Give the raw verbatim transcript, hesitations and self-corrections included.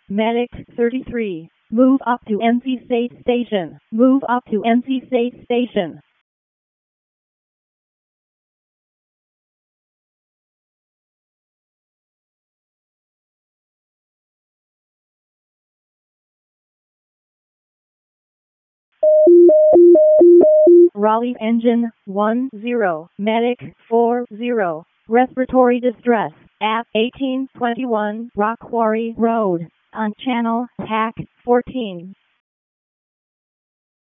Medic thirty-three. Move up to N C State Station. Move up to N C State Station. Raleigh engine one zero. Medic four zero. Respiratory distress at eighteen twenty-one Rock Quarry Road on channel H A C fourteen.